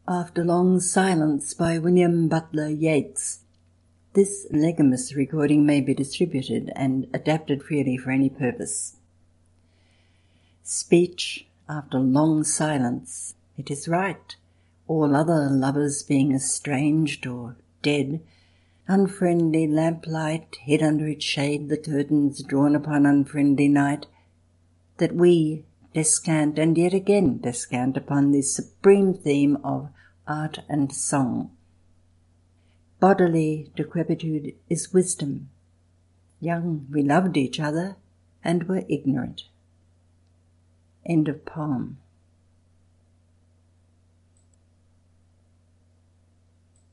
After Long Silence by William Butler Yeats. This legitimous recording may be distributed and adapted freely for any purpose. Speech after long silence, it is right, all other lovers being estranged or dead, unfriendly lamplight hid under its shade, the curtains drawn upon unfriendly night, that we descant and yet again descant upon this supreme theme of art and song. Bodily decrepitude is wisdom. Young we loved each other and were ignorant. End of poem.